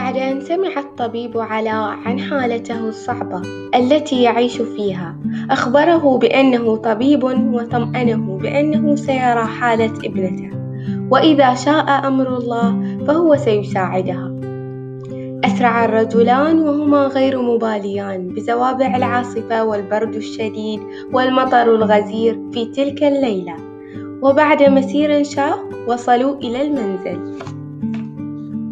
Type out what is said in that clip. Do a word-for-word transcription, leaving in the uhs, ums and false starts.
بعد أن سمع الطبيب علاء عن حالته الصعبة التي يعيش فيها، أخبره بأنه طبيب وطمأنه بأنه سيرى حالة ابنته، وإذا شاء أمر الله فهو سيساعدها. أسرع الرجلان وهما غير مباليان بزوابع العاصفة والبرد الشديد والمطر الغزير في تلك الليلة، وبعد مسير شاق وصلوا إلى المنزل.